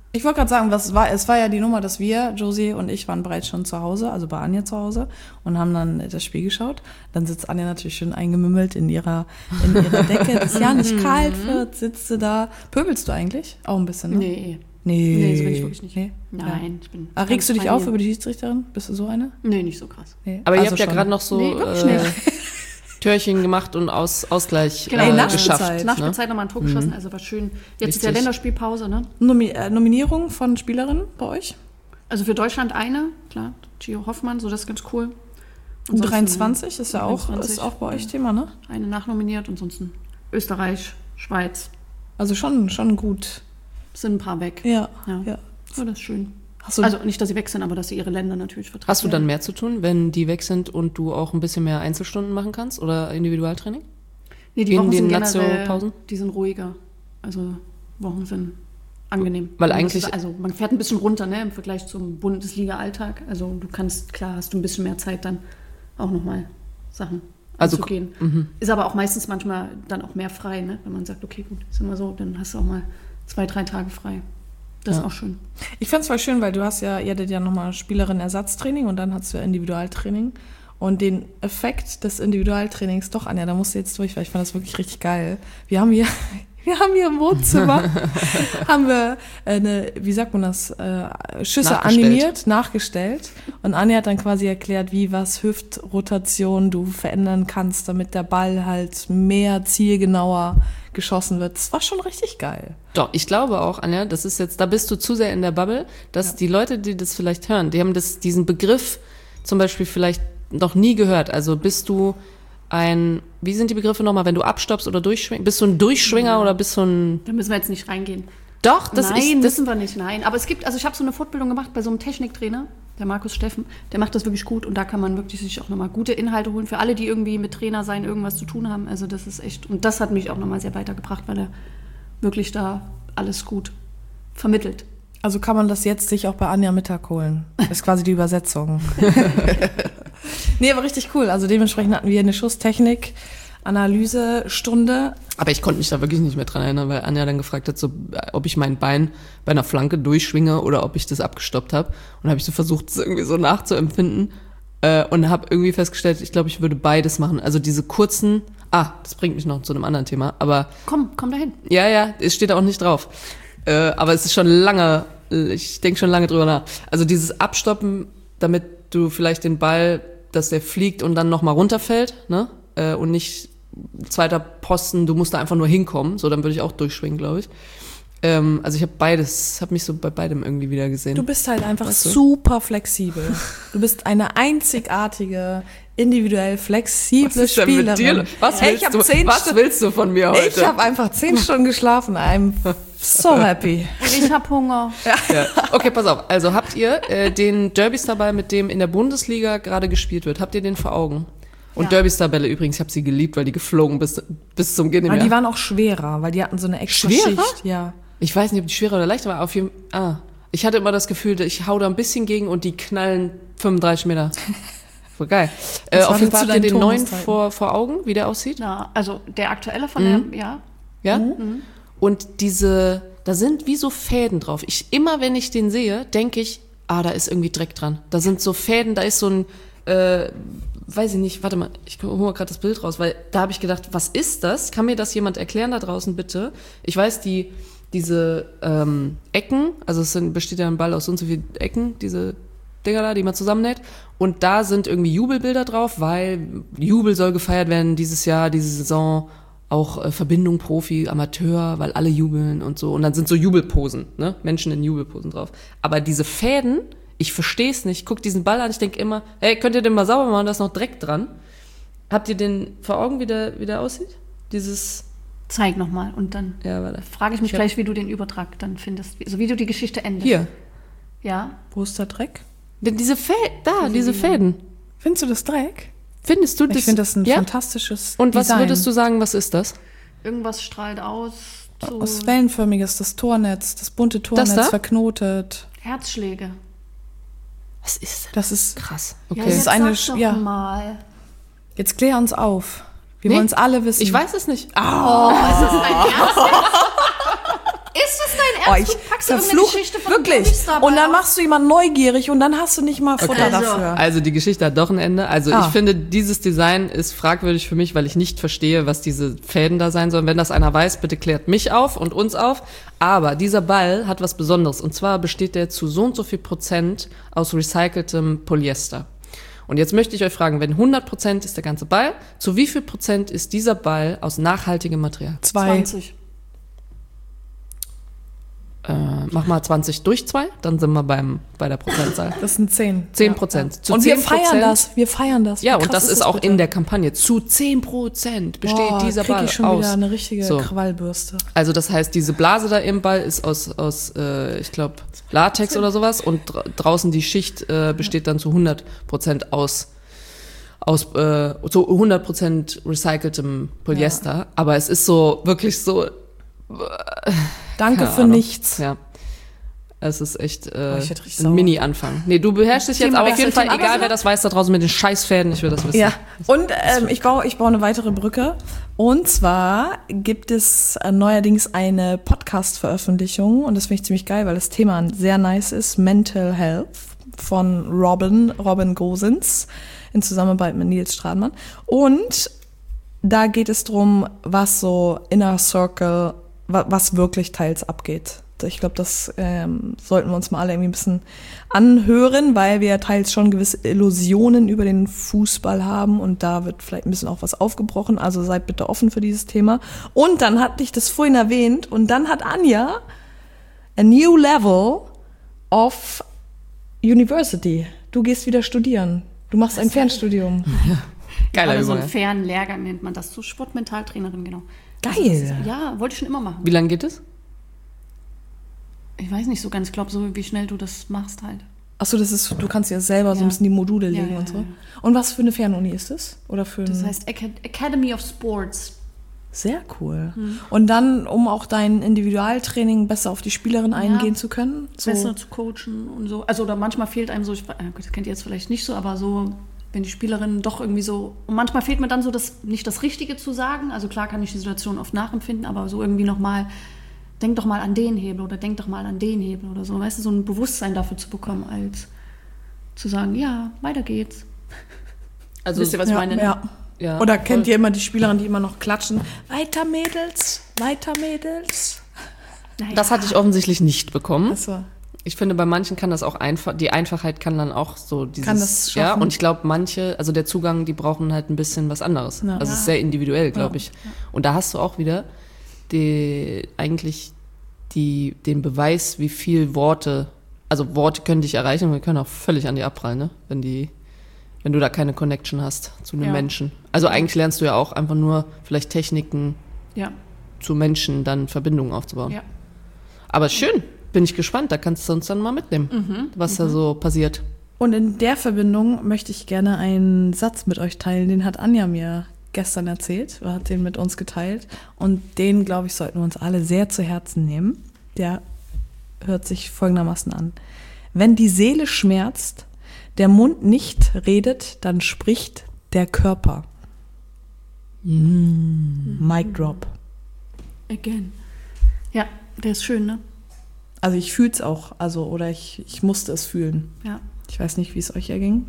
Ich wollte gerade sagen, was war, es war ja die Nummer, dass wir, Josie und ich, waren bereits schon zu Hause, also bei Anja zu Hause und haben dann das Spiel geschaut. Dann sitzt Anja natürlich schön eingemümmelt in ihrer, in ihrer Decke. Das ja nicht kalt wird, sitzt sie da. Pöbelst du eigentlich? Auch ein bisschen, ne? Nee. Nee. Nee, so bin ich wirklich nicht. Nee? Nein, Ja. ich bin. Ah, regst du ganz dich bei auf mir. über die Schiedsrichterin? Bist du so eine? Nee, nicht so krass. Nee. Aber ihr Also habt ja schon. gerade noch so Nee, wirklich äh, nicht. Türchen gemacht und Aus, Ausgleich Genau. äh, Ey, Nachspielzeit. geschafft. Nachspielzeit Ne? nochmal ein Tor geschossen, also war schön. Jetzt ist ja Wichtig. Länderspielpause, ne? Nomi äh, Nominierung von Spielerinnen bei euch? Also für Deutschland eine, klar, Gio Hoffmann, so das ist ganz cool. U Ansonsten dreiundzwanzig ist ja auch, U dreiundzwanzig, ist auch bei euch ja. Thema, ne? Eine nachnominiert, ansonsten Österreich, Schweiz, Also schon, schon gut. sind ein paar weg. Ja, Ja. ja. Ja, das ist schön. Hast du, Also nicht, dass sie weg sind, aber dass sie ihre Länder natürlich vertreten. Hast du dann mehr zu tun, wenn die weg sind und du auch ein bisschen mehr Einzelstunden machen kannst oder Individualtraining? Nee, die in Wochen den sind generell, Nazio-Pausen? die sind ruhiger. Also Wochen sind angenehm. Weil Und das eigentlich- ist, also man fährt ein bisschen runter, ne, im Vergleich zum Bundesliga-Alltag. Also du kannst, klar, hast du ein bisschen mehr Zeit dann auch nochmal Sachen Also, anzugehen. mhm. Ist aber auch meistens manchmal dann auch mehr frei, ne? Wenn man sagt, okay, gut, ist immer so, dann hast du auch mal zwei, drei Tage frei. Das Ja. ist auch schön. Ich fand es voll schön, weil du hast ja, ihr hattet ja nochmal Spielerin-Ersatztraining und dann hast du ja Individualtraining. Und den Effekt des Individualtrainings, doch, Anja, da musst du jetzt durch, weil ich fand das wirklich richtig geil. Wir haben hier, wir haben hier im Wohnzimmer, haben wir eine, wie sagt man das, äh, Schüsse Nachgestellt. animiert, nachgestellt. Und Anja hat dann quasi erklärt, wie was Hüftrotation du verändern kannst, damit der Ball halt mehr zielgenauer geschossen wird. Das war schon richtig geil. Doch, ich glaube auch, Anja, das ist jetzt, da bist du zu sehr in der Bubble, dass die Leute, die das vielleicht hören, die haben das, diesen Begriff zum Beispiel vielleicht noch nie gehört. Also bist du ein, wie sind die Begriffe nochmal, wenn du abstoppst oder durchschwingst? Bist du ein Durchschwinger oder bist du ein... Da müssen wir jetzt nicht reingehen. Doch, das nein, ist... Das, müssen wir nicht, nein. Aber es gibt, also ich habe so eine Fortbildung gemacht bei so einem Techniktrainer, der Markus Steffen, der macht das wirklich gut und da kann man wirklich sich auch nochmal gute Inhalte holen für alle, die irgendwie mit Trainer sein, irgendwas zu tun haben. Also das ist echt, und das hat mich auch nochmal sehr weitergebracht, weil er wirklich da alles gut vermittelt. Also kann man das jetzt sich auch bei Anja Mittag holen. Das ist quasi die Übersetzung. Nee, aber richtig cool. Also dementsprechend hatten wir eine Schusstechnik, Analysestunde. aber ich konnte mich da wirklich nicht mehr dran erinnern, weil Anja dann gefragt hat, so, ob ich mein Bein bei einer Flanke durchschwinge oder ob ich das abgestoppt habe. Und habe ich so versucht, das irgendwie so nachzuempfinden äh, und habe irgendwie festgestellt, ich glaube, ich würde beides machen. Also diese kurzen... Ah, das bringt mich noch zu einem anderen Thema, aber... Komm, komm dahin. Ja, ja, es steht da auch nicht drauf. Äh, aber es ist schon lange, ich denke schon lange drüber nach. Also dieses Abstoppen, damit du vielleicht den Ball, dass der fliegt und dann nochmal runterfällt, ne? Äh, und nicht zweiter Posten, du musst da einfach nur hinkommen. So, dann würde ich auch durchschwingen, glaube ich. Ähm, also ich habe beides, habe mich so bei beidem irgendwie wieder gesehen. Du bist halt einfach Weißt du? super flexibel. Du bist eine einzigartige, individuell flexible Spielerin. Was Hey, willst ich hab du? zehn Was Stu- willst du von mir heute? Ich habe einfach zehn Stunden geschlafen. I'm so happy. Und ich habe Hunger. Ja. Okay, pass auf. Also habt ihr äh, den Derby-Star-Ball, mit dem in der Bundesliga gerade gespielt wird, habt ihr den vor Augen? Und Ja. Derby-Star-Bälle übrigens, ich habe sie geliebt, weil die geflogen bis, bis zum Gehen nicht Aber mehr. die waren auch schwerer, weil die hatten so eine extra Schwerer? Schicht. Ja. Ich weiß nicht, ob die schwerer oder leichter war. Auf jeden ah. Ich hatte immer das Gefühl, ich hau da ein bisschen gegen und die knallen fünfunddreißig Meter. Voll geil. Äh, Das war auf jeden mit Fall zu habt ihr deinen den neuen Turnuszeiten. vor, vor Augen, wie der aussieht? Ja, also der aktuelle von Mhm. der, ja. Ja? Und diese, da sind wie so Fäden drauf. Ich, immer wenn ich den sehe, denke ich, ah, da ist irgendwie Dreck dran. Da sind so Fäden, da ist so ein, äh, weiß ich nicht, warte mal, ich hole mal gerade das Bild raus, weil da habe ich gedacht, was ist das? Kann mir das jemand erklären da draußen, bitte? Ich weiß, die, diese ähm, Ecken, also es sind, besteht ja ein Ball aus so und so vielen Ecken, diese Dinger da, die man zusammennäht. Und da sind irgendwie Jubelbilder drauf, weil Jubel soll gefeiert werden dieses Jahr, diese Saison. Auch äh, Verbindung Profi, Amateur, weil alle jubeln und so. Und dann sind so Jubelposen, ne? Menschen in Jubelposen drauf. Aber diese Fäden, ich verstehe es nicht. Guck diesen Ball an, ich denke immer, hey, könnt ihr den mal sauber machen, da ist noch Dreck dran. Habt ihr den vor Augen, wie der, wie der aussieht? Dieses, Zeig nochmal und dann ja, warte. frage ich mich Ich hab- gleich, wie du den Übertrag dann findest. Also wie du die Geschichte endest. Hier. Ja. Wo ist der Dreck? Denn diese Fäden, da, diese Fäden. Findest du das Dreck? Findest du das? Ich finde das ein ja? fantastisches Und was Design. würdest du sagen, was ist das? Irgendwas strahlt aus. So Aus wellenförmiges, das Tornetz, das bunte Tornetz da? verknotet. Herzschläge. Was ist das? Das ist, Krass. Ja, Okay. Das jetzt ist eine sag Sch- doch ja. mal. jetzt klär uns auf. Wir Nee, wollen es alle wissen. Ich weiß es nicht. Ah. Ist das dein Ernst? Ist das dein euch du- packst du irgendeine verflucht. Geschichte von einem Wirklich. Bundesstaat Und dann auf? machst du jemanden neugierig und dann hast du nicht mal Futter Also. dafür. Also die Geschichte hat doch ein Ende. Also Ah. ich finde, dieses Design ist fragwürdig für mich, weil ich nicht verstehe, was diese Fäden da sein sollen. Wenn das einer weiß, bitte klärt mich auf und uns auf. Aber dieser Ball hat was Besonderes. Und zwar besteht der zu so und so viel Prozent aus recyceltem Polyester. Und jetzt möchte ich euch fragen, wenn hundert Prozent ist der ganze Ball, zu wie viel Prozent ist dieser Ball aus nachhaltigem Material? Zwei. zwanzig. Äh, mach mal zwanzig durch zwei, dann sind wir beim, bei der Prozentzahl. Das sind zehn. zehn Prozent. Ja. Zu Und wir zehn feiern Prozent das. Wir feiern das. Ja, Wie und krass das ist auch bitte? in der Kampagne. Zu zehn Prozent besteht Boah, dieser krieg Ball ich schon aus. wieder eine richtige So. Krawallbürste. Also das heißt, diese Blase da im Ball ist aus, aus äh, ich glaube, Latex oder sowas und dra draußen die Schicht äh, besteht dann zu hundert Prozent aus, aus äh, zu hundert Prozent recyceltem Polyester. Aber es ist so, wirklich so, Danke keine für Ahnung. nichts. Ja. Es ist echt äh, Oh, ich werd richtig ein sauer. Mini-Anfang. Nee, du beherrschst dich jetzt, Thema aber auf jeden Wechsel, Fall, Thema egal Wechsel. wer das weiß da draußen mit den Scheißfäden, ich will das wissen. Ja, und ähm, ich, baue, ich baue eine weitere Brücke. Und zwar gibt es äh, neuerdings eine Podcast-Veröffentlichung und das finde ich ziemlich geil, weil das Thema sehr nice ist. Mental Health von Robin, Robin Gosens in Zusammenarbeit mit Nils Stradmann. Und da geht es drum, was so Inner Circle, wa was wirklich teils abgeht. Ich glaube, das ähm, sollten wir uns mal alle irgendwie ein bisschen anhören, weil wir teils schon gewisse Illusionen über den Fußball haben und da wird vielleicht ein bisschen auch was aufgebrochen. Also seid bitte offen für dieses Thema. Und dann hatte ich das vorhin erwähnt und dann hat Anja a new level of university. Du gehst wieder studieren. Du machst ein Fernstudium. Geiler Aber so Übung. einen fairen Lehrgang nennt man das. So Sportmentaltrainerin, genau. Geil. Also das ist, ja, wollte ich schon immer machen. Wie lange geht es? Ich weiß nicht so ganz, ich glaube, so wie schnell du das machst halt. Achso, das ist, du kannst ja selber so Ja. ein bisschen die Module Ja, legen ja, und so. ja. Und was für eine Fernuni ist das? Oder für Das ein- heißt Acad Academy of Sports. Sehr cool. Und dann, um auch dein Individualtraining besser auf die Spielerin eingehen zu können? So. Besser zu coachen und so. Also oder manchmal fehlt einem so, ich, äh, das kennt ihr jetzt vielleicht nicht so, aber so, wenn die Spielerin doch irgendwie so, und manchmal fehlt mir dann so das, nicht das Richtige zu sagen. Also klar kann ich die Situation oft nachempfinden, aber so irgendwie nochmal, denk doch mal an den Hebel oder denk doch mal an den Hebel oder so. Weißt du, so ein Bewusstsein dafür zu bekommen, als zu sagen, ja, weiter geht's. Also, Wisst ihr, was ich Ja, meine? ja. ja, Oder kennt voll. ihr immer die Spielerin, die immer noch klatschen? Weiter Mädels, weiter Mädels. Naja. Das hatte ich offensichtlich nicht bekommen. Achso. Ich finde, bei manchen kann das auch einfach, die Einfachheit kann dann auch so dieses, Kann das ja, schaffen. und ich glaube, manche, also der Zugang, die brauchen halt ein bisschen was anderes. Ja. Also es ist sehr individuell, glaube ich. Und da hast du auch wieder die, eigentlich die, den Beweis, wie viel Worte, also Worte können dich erreichen und wir können auch völlig an dir abprallen, ne? Wenn die, wenn du da keine Connection hast zu einem Ja. Menschen. Also eigentlich lernst du ja auch einfach nur vielleicht Techniken Ja, zu Menschen, dann Verbindungen aufzubauen. ja. Aber schön, bin ich gespannt, da kannst du uns dann mal mitnehmen, was da so passiert. Und in der Verbindung möchte ich gerne einen Satz mit euch teilen, den hat Anja mir gestern erzählt, oder hat den mit uns geteilt. Und den, glaube ich, sollten wir uns alle sehr zu Herzen nehmen. Der hört sich folgendermaßen an. Wenn die Seele schmerzt, der Mund nicht redet, dann spricht der Körper. Mm. Mic drop. Again. Ja, der ist schön, ne? Also ich fühle es auch, also oder ich, ich musste es fühlen. Ja. Ich weiß nicht, wie es euch erging.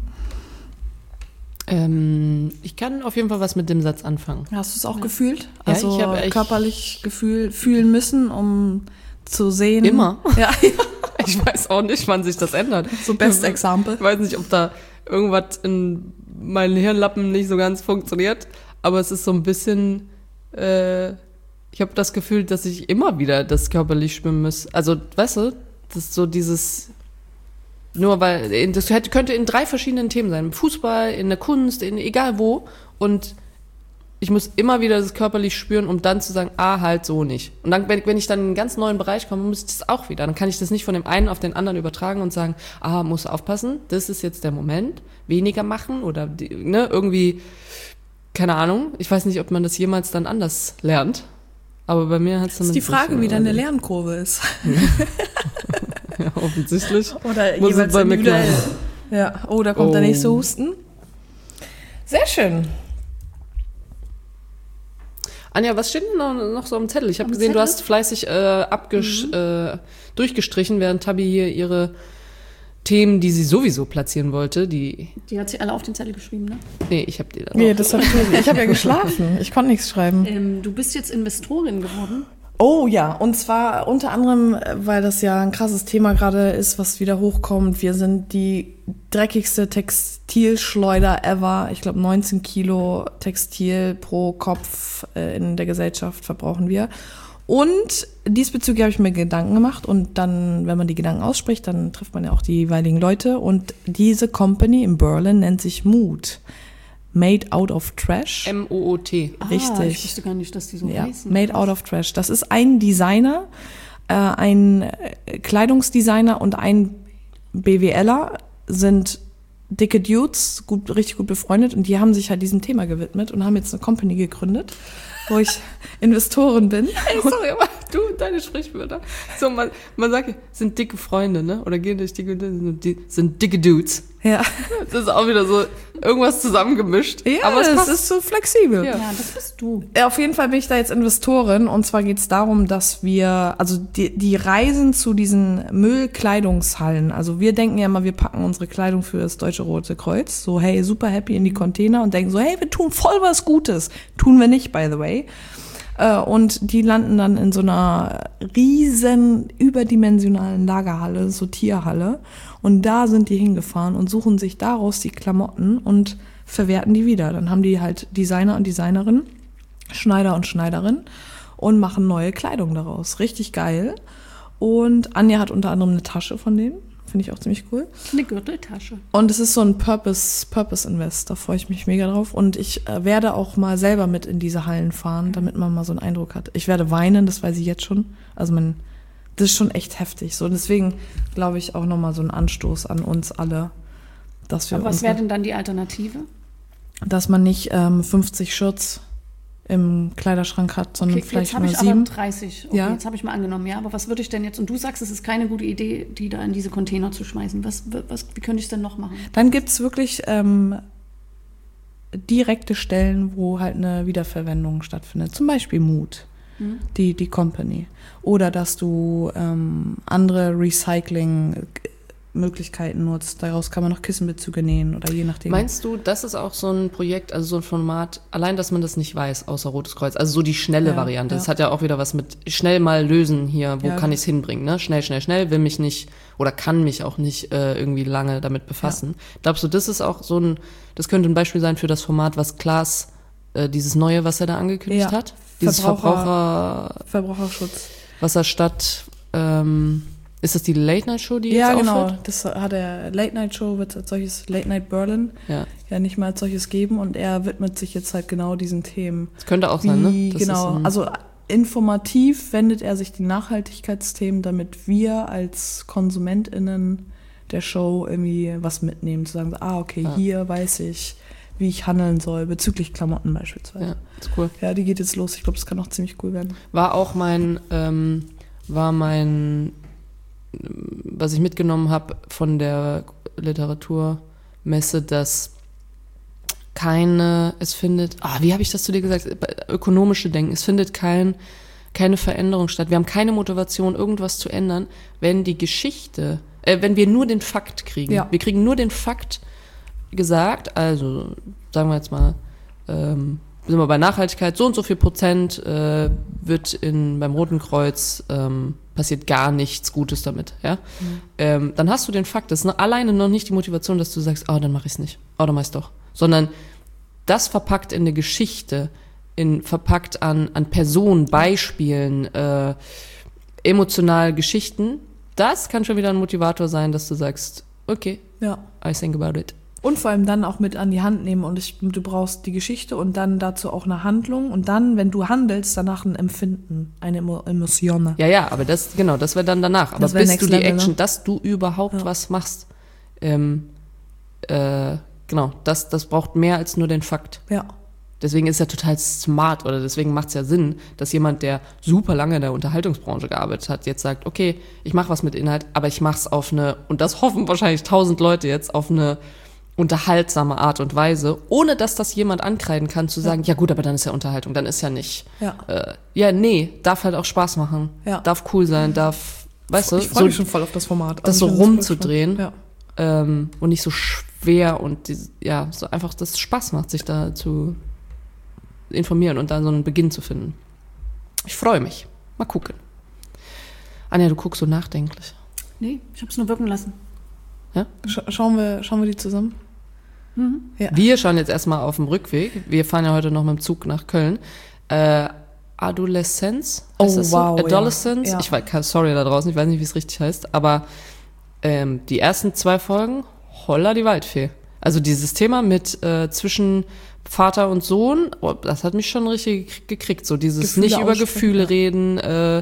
Ähm, ich kann auf jeden Fall was mit dem Satz anfangen. Hast du es auch gefühlt? Ja, Also ich hab echt- körperlich gefühl, fühlen müssen, um zu sehen. Immer. Ja, Ich weiß auch nicht, wann sich das ändert. so best example. Ich weiß nicht, ob da irgendwas in meinen Hirnlappen nicht so ganz funktioniert, aber es ist so ein bisschen, äh, ich habe das Gefühl, dass ich immer wieder das körperlich spüren muss. Also, weißt du, das ist so dieses, nur weil, das hätte, könnte in drei verschiedenen Themen sein. Im Fußball, in der Kunst, in egal wo. Und ich muss immer wieder das körperlich spüren, um dann zu sagen, ah, halt so nicht. Und dann, wenn, wenn ich dann in einen ganz neuen Bereich komme, muss ich das auch wieder. Dann kann ich das nicht von dem einen auf den anderen übertragen und sagen, ah, muss aufpassen, das ist jetzt der Moment, weniger machen oder die, ne, irgendwie, keine Ahnung. Ich weiß nicht, ob man das jemals dann anders lernt. Aber bei mir hat es Das ist die Frage, wie deine Lernkurve ist. Ja, offensichtlich. Oder Muss es jeweils bei mir individuell. klappen. Ja, oh, da kommt Oh. der nächste Husten. Sehr schön. Anja, was steht denn noch, noch so am Zettel? Ich habe Am gesehen, du Zettel? hast fleißig äh, abgesch Mhm. äh, durchgestrichen, während Tabi hier ihre Themen, die sie sowieso platzieren wollte, die... Die hat sie alle auf den Zettel geschrieben, ne? Nee, ich habe die da Nee, drauf. das hat ich habe ja geschlafen. Ich konnte nichts schreiben. Ähm, du bist jetzt Investorin geworden. Oh ja, und zwar unter anderem, äh, weil das ja ein krasses Thema gerade ist, was wieder hochkommt. Wir sind die dreckigste Textilschleuder ever. Ich glaube, neunzehn Kilo Textil pro Kopf äh, in der Gesellschaft verbrauchen wir. Und diesbezüglich habe ich mir Gedanken gemacht. Und dann, wenn man die Gedanken ausspricht, dann trifft man ja auch die jeweiligen Leute. Und diese Company in Berlin nennt sich Mood. Made out of trash. M O O T. Ah, Richtig. ich wusste gar nicht, dass die so Ja, heißen. Made out of trash. Das ist ein Designer, äh, ein äh, Kleidungsdesigner und ein BWLer sind dicke Dudes, gut, richtig gut befreundet und die haben sich halt diesem Thema gewidmet und haben jetzt eine Company gegründet, wo ich Investorin bin. Ey, sorry, aber du, deine Sprichwörter. So, man, man sagt, ja, sind dicke Freunde, ne? Oder gehen durch dicke, sind, die- sind dicke Dudes. Ja, Das ist auch wieder so irgendwas zusammengemischt. ja aber es das passt. ist so flexibel. Ja. Ja, das bist du. Ja, auf jeden Fall bin ich da jetzt Investorin und zwar geht es darum, dass wir, also die, die Reisen zu diesen Müllkleidungshallen, also wir denken ja immer, wir packen unsere Kleidung für das Deutsche Rote Kreuz, so hey, super happy in die Container und denken so, hey, wir tun voll was Gutes. Tun wir nicht, by the way. Äh, Und die landen dann in so einer riesen überdimensionalen Lagerhalle, Sortierhalle. Und da sind die hingefahren und suchen sich daraus die Klamotten und verwerten die wieder. Dann haben die halt Designer und Designerinnen, Schneider und Schneiderinnen und machen neue Kleidung daraus. Richtig geil. Und Anja hat unter anderem eine Tasche von denen. Finde ich auch ziemlich cool. Eine Gürteltasche. Und es ist so ein Purpose, Purpose Invest, da freue ich mich mega drauf. Und ich äh, werde auch mal selber mit in diese Hallen fahren, damit man mal so einen Eindruck hat. Ich werde weinen, das weiß ich jetzt schon. Also man, das ist schon echt heftig. So, und deswegen glaube ich auch nochmal so ein Anstoß an uns alle, dass wir Aber was unsere- wäre denn dann die Alternative? dass man nicht ähm, fünfzig Shirts im Kleiderschrank hat, sondern Okay, vielleicht jetzt habe nur ich aber sieben. dreißig. Okay, Ja. jetzt habe ich mal angenommen, ja. Aber was würde ich denn jetzt, und du sagst, es ist keine gute Idee, die da in diese Container zu schmeißen. Was, was, wie könnte ich es denn noch machen? Dann gibt's wirklich ähm, direkte Stellen, wo halt eine Wiederverwendung stattfindet. Zum Beispiel Mood, die, die Company. Oder dass du ähm, andere Recycling-Möglichkeiten nutzt. Daraus kann man noch Kissenbezüge nähen oder je nachdem. Meinst du, das ist auch so ein Projekt, also so ein Format, allein, dass man das nicht weiß, außer Rotes Kreuz, also so die schnelle Ja, Variante. ja. Das hat ja auch wieder was mit schnell mal lösen hier, wo Ja. kann ich es hinbringen, ne? Schnell, schnell, schnell, will mich nicht oder kann mich auch nicht äh, irgendwie lange damit befassen. Glaubst du, das ist auch so ein, das könnte ein Beispiel sein für das Format, was Klaas, äh, dieses Neue, was er da angekündigt Ja. hat? Dieses Verbraucher- Verbraucher, Verbraucherschutz. was er statt, ähm, ist das die Late-Night-Show, die Ja, jetzt genau. aufhört? Das hat er, Late Night Show wird als solches, Late Night Berlin, Ja, ja nicht mal als solches geben und er widmet sich jetzt halt genau diesen Themen. das könnte auch Wie, sein, ne? Das genau, ist ein- also informativ wendet er sich die Nachhaltigkeitsthemen, damit wir als KonsumentInnen der Show irgendwie was mitnehmen, zu sagen, so, ah, okay, Ja. hier weiß ich, wie ich handeln soll, bezüglich Klamotten beispielsweise. ja, ist cool. Ja, die geht jetzt los. Ich glaube, das kann auch ziemlich cool werden. War auch mein, ähm, war mein, ähm, was ich mitgenommen habe von der Literaturmesse, dass keine, es findet, ah, wie habe ich das zu dir gesagt, ökonomische Denken, es findet kein, keine Veränderung statt. Wir haben keine Motivation, irgendwas zu ändern, wenn die Geschichte, äh, wenn wir nur den Fakt kriegen. Ja. Wir kriegen nur den Fakt gesagt, also sagen wir jetzt mal, ähm, sind wir bei Nachhaltigkeit, so und so viel Prozent äh, wird in, beim Roten Kreuz ähm, passiert gar nichts Gutes damit, ja. Ähm, dann hast du den Fakt, das ist alleine noch nicht die Motivation, dass du sagst, oh, dann mach ich's nicht, oh, dann mach ich's doch, sondern das verpackt in eine Geschichte, in verpackt an an Personen, Beispielen, äh, emotional Geschichten, das kann schon wieder ein Motivator sein, dass du sagst, okay, Ja. I think about it. Und vor allem dann auch mit an die Hand nehmen und ich, du brauchst die Geschichte und dann dazu auch eine Handlung und dann, wenn du handelst, danach ein Empfinden, eine Emo Emotion. Ja, ja, aber das, genau, das wäre dann danach. Aber Das wär bist next du die level, Action, ne? dass du überhaupt Ja. was machst, ähm, äh, genau, das, das braucht mehr als nur den Fakt. Ja. Deswegen ist ja total smart oder deswegen macht es ja Sinn, dass jemand, der super lange in der Unterhaltungsbranche gearbeitet hat, jetzt sagt, okay, ich mache was mit Inhalt, aber ich mache es auf eine, und das hoffen wahrscheinlich tausend Leute jetzt, auf eine unterhaltsame Art und Weise, ohne dass das jemand ankreiden kann, zu sagen, ja, ja gut, aber dann ist ja Unterhaltung, dann ist ja nicht. Ja. Äh, ja, nee, darf halt auch Spaß machen. Ja. Darf cool sein, darf, weißt du, Ich freue so, mich schon voll auf das Format. das Also so ich finde das voll rumzudrehen spannend. ähm, und nicht so schwer und die, ja, so einfach, dass es Spaß macht, sich da zu informieren und da so einen Beginn zu finden. Ich freue mich. Mal gucken. Anja, du guckst so nachdenklich. Nee, ich habe es nur wirken lassen. Ja. Sch- schauen, wir, schauen wir die zusammen? Mhm. Ja. Wir schauen jetzt erstmal auf dem Rückweg. Wir fahren ja heute noch mit dem Zug nach Köln. Äh, Adoleszenz? heißt Oh, das so? wow, ja. Adolescence? Ja. Ich weiß, sorry da draußen, ich weiß nicht, wie es richtig heißt, aber ähm, die ersten zwei Folgen, holla die Waldfee. Also dieses Thema mit äh, zwischen Vater und Sohn, oh, das hat mich schon richtig gekriegt. So dieses Gefühle nicht über aussprechen, Gefühle ja. reden. Äh,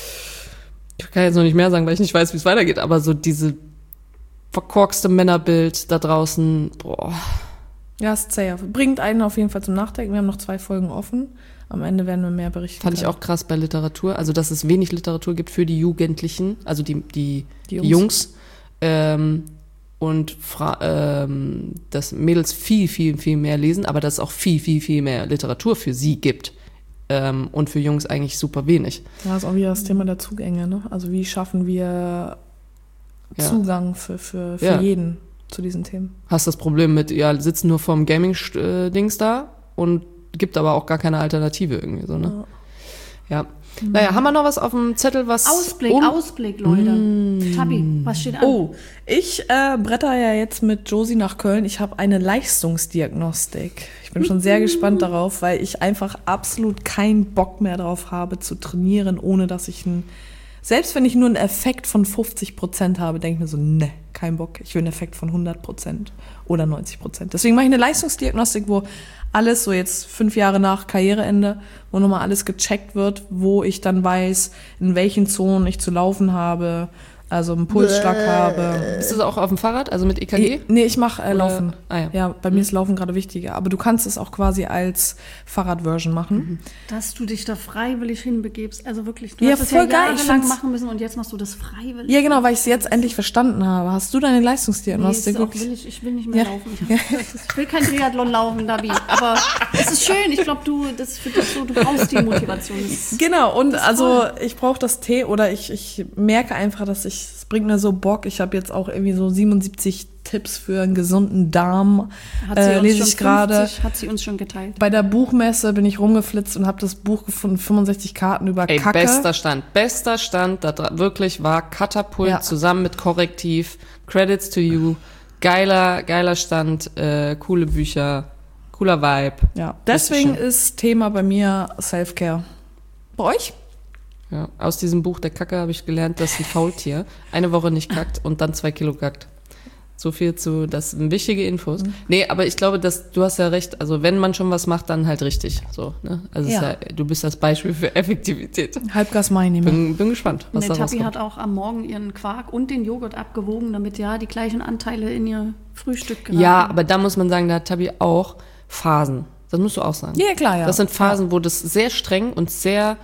ich kann jetzt noch nicht mehr sagen, weil ich nicht weiß, wie es weitergeht, aber so diese verkorkste Männerbild da draußen, boah. Ja, ist zäh. Bringt einen auf jeden Fall zum Nachdenken. Wir haben noch zwei Folgen offen. Am Ende werden wir mehr berichten. Fand ich können. auch krass bei Literatur. Also, dass es wenig Literatur gibt für die Jugendlichen, also die, die, Die die Jungs. Jungs. Ähm, und Fra- ähm, dass Mädels viel, viel, viel mehr lesen, aber dass es auch viel, viel, viel mehr Literatur für sie gibt. Ähm, und für Jungs eigentlich super wenig. Ja, ist auch wieder das Thema der Zugänge, ne? Also wie schaffen wir Ja. Zugang für, für, für Ja. jeden zu diesen Themen? Hast das Problem mit, ja, sitzen nur vorm Gaming-Dings da und gibt aber auch gar keine Alternative irgendwie so, ne? Ja. Naja, haben wir noch was auf dem Zettel, was... Ausblick, um- Ausblick, Leute. Tabi, was steht an? Oh, ich äh, bretter ja jetzt mit Josie nach Köln. Ich habe eine Leistungsdiagnostik. Ich bin schon sehr gespannt darauf, weil ich einfach absolut keinen Bock mehr drauf habe zu trainieren, ohne dass ich einen, selbst wenn ich nur einen Effekt von fünfzig Prozent habe, denke ich mir so, ne, kein Bock. Ich will einen Effekt von hundert Prozent oder neunzig Prozent. Deswegen mache ich eine Leistungsdiagnostik, wo alles, so jetzt fünf Jahre nach Karriereende, wo nochmal alles gecheckt wird, wo ich dann weiß, in welchen Zonen ich zu laufen habe, also einen Pulsschlag habe. Ist das auch auf dem Fahrrad, also mit E K G? Nee, ich mache äh, Oder- Laufen. Ah, ja. Ja, bei mir ist Laufen gerade wichtiger. Aber du kannst es auch quasi als Fahrradversion machen. Dass du dich da freiwillig hinbegibst. Also wirklich, du Ja, hast es voll ja geil. Ich jahrelang find's- machen müssen und jetzt machst du das freiwillig. Ja, genau, weil ich es jetzt endlich verstanden habe. Hast du deine Nee, Leistungsdiagnostik? ist auch wirklich? will ich, ich will nicht mehr Ja. laufen. Ich, hab, ich will kein Triathlon laufen, Dabi. Aber es ist schön. Ich glaube, du, das ist für dich so, du brauchst die Motivation. Das, Genau, und ist also toll. ich brauche das Tee oder ich, ich merke einfach, dass ich, es bringt mir so Bock. Ich habe jetzt auch irgendwie so siebenundsiebzig Tipps für einen gesunden Darm. hat sie Äh, uns lese schon ich gerade. fünfzig, hat sie uns schon geteilt. Bei der Buchmesse bin ich rumgeflitzt und habe das Buch gefunden, fünfundsechzig Karten über Ey, Kacke. bester Stand, bester Stand, da dra- wirklich war Katapult Ja. zusammen mit Korrektiv, Credits to you, geiler, geiler Stand, äh, coole Bücher, cooler Vibe. Ja, deswegen schön. ist Thema bei mir Self-Care. Bei euch? Ja, aus diesem Buch der Kacke habe ich gelernt, dass ein Faultier eine Woche nicht kackt und dann zwei Kilo kackt. So viel zu, das sind wichtige Infos. Mhm. Nee, aber ich glaube, dass du hast ja recht, also wenn man schon was macht, dann halt richtig. So, ne? Also es Ja. ist ja, du bist das Beispiel für Effektivität. Halbgas meine ich mal. Bin, bin gespannt, was Der da Tabi rauskommt. hat auch am Morgen ihren Quark und den Joghurt abgewogen, damit ja die gleichen Anteile in ihr Frühstück geraten. Ja, aber da muss man sagen, da hat Tabi auch Phasen. Das musst du auch sagen. Ja, klar, ja. Das sind Phasen, wo das sehr streng und sehr,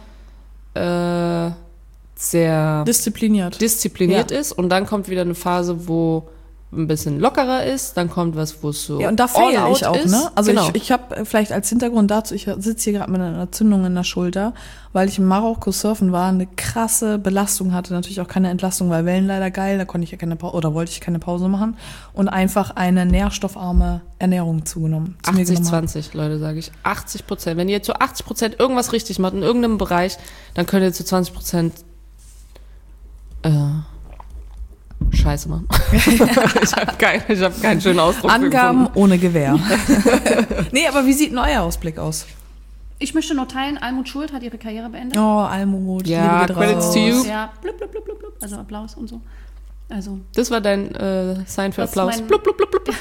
äh, sehr Diszipliniert. diszipliniert Ja. ist. Und dann kommt wieder eine Phase, wo ein bisschen lockerer ist. Dann kommt was, wo es so Ja, und da all fehle out ich auch, ist. ne? Also genau. ich, ich habe vielleicht als Hintergrund dazu, ich sitze hier gerade mit einer Entzündung in der Schulter, weil ich in Marokko surfen war, eine krasse Belastung hatte, natürlich auch keine Entlastung, weil Wellen leider geil, da konnte ich ja keine Pause, oder wollte ich keine Pause machen und einfach eine nährstoffarme Ernährung zugenommen. Zu mir achtzig genommen habe. zwanzig, Leute, sage ich. achtzig Prozent. Wenn ihr zu achtzig Prozent irgendwas richtig macht in irgendeinem Bereich, dann könnt ihr zu zwanzig Prozent äh, Scheiße machen. ich habe kein, ich hab keinen schönen Ausdruck für Angaben gefunden. ohne Gewähr. Nee, aber wie sieht ein euer Ausblick aus? Ich möchte noch teilen, Almut Schuld hat ihre Karriere beendet. Oh, Almut, Ja, Liebe geht Credits raus. to you. Ja, blub, blub, blub, blub, blub, also Applaus und so. Also, Das war dein äh, Sign für Das ist Applaus. mein- Blub, blub, blub, blub.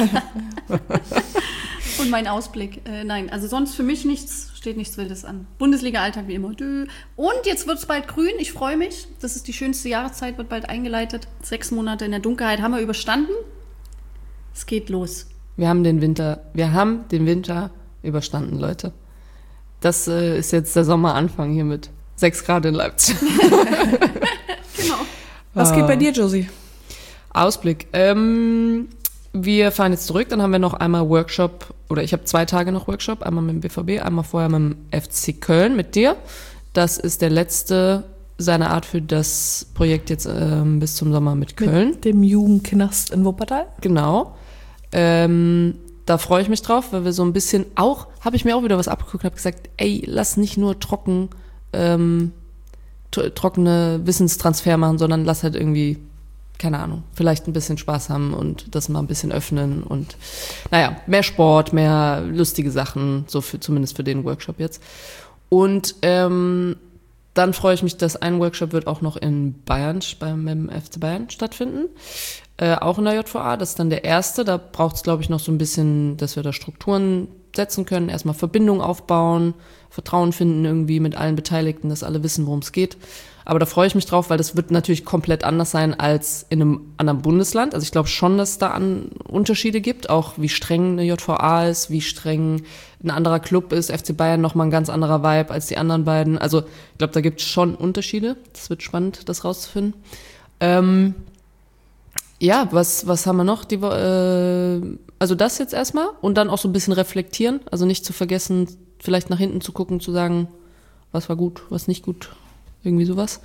und mein Ausblick. Äh, nein, also sonst für mich nichts, steht nichts Wildes an. Bundesliga-Alltag wie immer. Dö. Und jetzt wird es bald grün, ich freue mich. Das ist die schönste Jahreszeit, wird bald eingeleitet. Sechs Monate in der Dunkelheit haben wir überstanden. Es geht los. Wir haben den Winter, wir haben den Winter überstanden, Leute. Das äh, ist jetzt der Sommeranfang hier mit sechs Grad in Leipzig. Genau. Was geht bei dir, Josie? Ausblick. Ähm, wir fahren jetzt zurück, dann haben wir noch einmal Workshop, oder ich habe zwei Tage noch Workshop, einmal mit dem B V B, einmal vorher mit dem F C Köln, mit dir. Das ist der letzte seiner Art für das Projekt jetzt ähm, bis zum Sommer mit Köln. Mit dem Jugendknast in Wuppertal. Genau. Ähm, da freue ich mich drauf, weil wir so ein bisschen auch, habe ich mir auch wieder was abgeguckt, habe gesagt, ey, lass nicht nur trocken, ähm, t- trockene Wissenstransfer machen, sondern lass halt irgendwie, keine Ahnung, vielleicht ein bisschen Spaß haben und das mal ein bisschen öffnen und naja, mehr Sport, mehr lustige Sachen, so für, zumindest für den Workshop jetzt. Und ähm, dann freue ich mich, dass ein Workshop wird auch noch in Bayern, beim, beim F C Bayern stattfinden, äh, auch in der J V A, das ist dann der erste, da braucht es, glaube ich, noch so ein bisschen, dass wir da Strukturen setzen können, erstmal Verbindungen aufbauen, Vertrauen finden irgendwie mit allen Beteiligten, dass alle wissen, worum es geht. Aber da freue ich mich drauf, weil das wird natürlich komplett anders sein als in einem anderen Bundesland. Also ich glaube schon, dass es da an Unterschiede gibt, auch wie streng eine J V A ist, wie streng ein anderer Club ist. F C Bayern nochmal ein ganz anderer Vibe als die anderen beiden. Also ich glaube, da gibt es schon Unterschiede. Das wird spannend, das rauszufinden. Ähm, ja, was, was haben wir noch? Die, äh, also das jetzt erstmal und dann auch so ein bisschen reflektieren. Also nicht zu vergessen, vielleicht nach hinten zu gucken, zu sagen, was war gut, was nicht gut. Irgendwie sowas.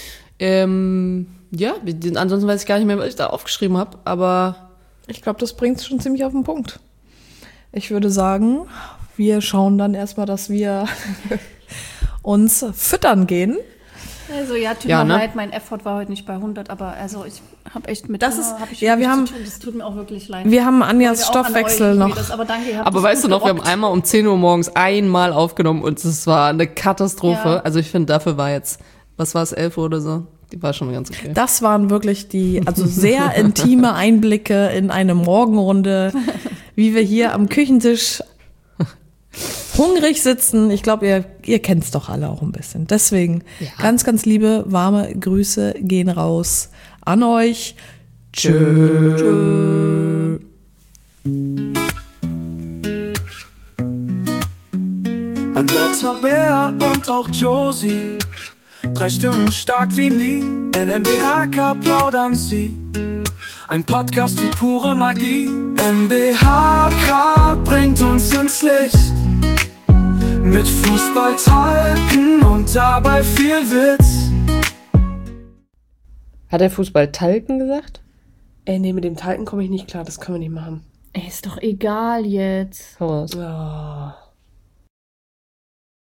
Ähm, ja, ansonsten weiß ich gar nicht mehr, was ich da aufgeschrieben habe, aber Ich glaube, das bringt es schon ziemlich auf den Punkt. Ich würde sagen, wir schauen dann erstmal, dass wir uns füttern gehen. Also ja, tut Ja, mir ne? leid, mein Effort war heute nicht bei hundert, aber also ich habe echt mit Das Hunger, ist- hab ich ja, wirklich wir haben- zu tun. Das tut mir auch wirklich leid. Wir haben Anjas Leute, auch an Stoffwechsel euch, wie noch. Das, aber danke, ihr habt aber das weißt du gut noch, wir haben gerockt. einmal um zehn Uhr morgens einmal aufgenommen und es war eine Katastrophe. Ja. Also ich finde, dafür war jetzt, was war es, elf Uhr oder so? Die war schon ganz okay. Das waren wirklich die, also sehr intime Einblicke in eine Morgenrunde, wie wir hier am Küchentisch hungrig sitzen. Ich glaube, ihr, ihr kennt es doch alle auch ein bisschen. Deswegen Ja. ganz, ganz liebe, warme Grüße gehen raus an euch. Tschö. Tschö. Andrea, Bea und auch Josie, drei Stimmen stark wie nie. N M B H K plaudern sie. Ein Podcast wie pure Magie. N B H K bringt uns ins Licht. Mit Fußballtalken und dabei viel Witz. Hat der Fußball Talken gesagt? Ey, nee, mit dem Talken komme ich nicht klar, das können wir nicht machen. Ey, ist doch egal jetzt. Hau raus. Oh.